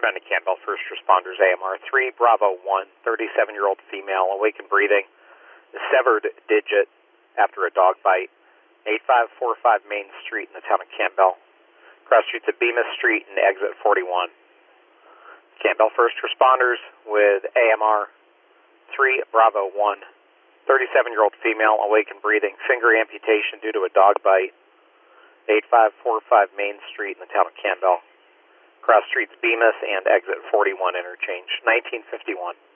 recommended Campbell First Responders AMR 3, Bravo 1, 37-year-old female, awake and breathing, severed digit after a dog bite, 8545 Main Street in the town of Campbell. Cross streets at Bemis Street and exit 41. Campbell First Responders with AMR 3, Bravo 1, 37-year-old female, awake and breathing, finger amputation due to a dog bite, 8545 Main Street in the town of Campbell. Cross streets Bemis and exit 41 interchange, 1951.